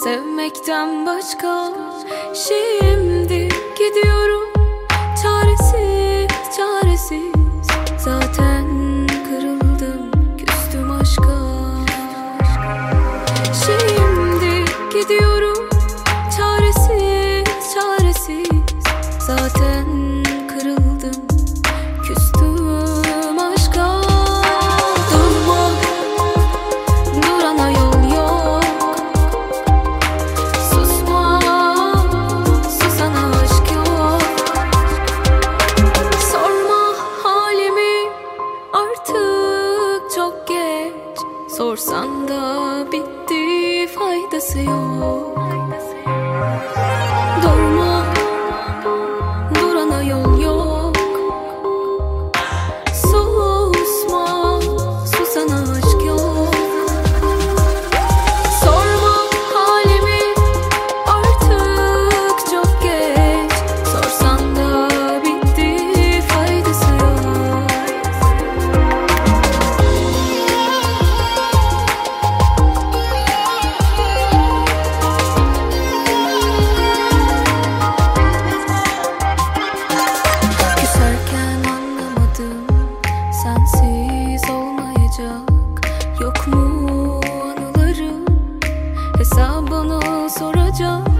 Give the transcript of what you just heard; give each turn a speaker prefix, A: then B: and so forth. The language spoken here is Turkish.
A: sevmekten başka. Şimdi gidiyorum çaresiz çaresiz, zaten kırıldım, küstüm aşka. Şimdi gidiyorum çaresiz çaresiz, zaten kırıldım, küstüm aşka. Durma, durana yol yok. Susma, susana aşk yok. Sorma halimi, artık çok geç. Sorsan da bitti, faydası yok. Durma, durana yol yok. Susma, susana aşk yok. Sorma halimi, artık çok geç. Sorsan da bitti, faydası yok. Küserken anlamadım, sensiz olmayacak. Yok mu anılarım, hesabını soracak.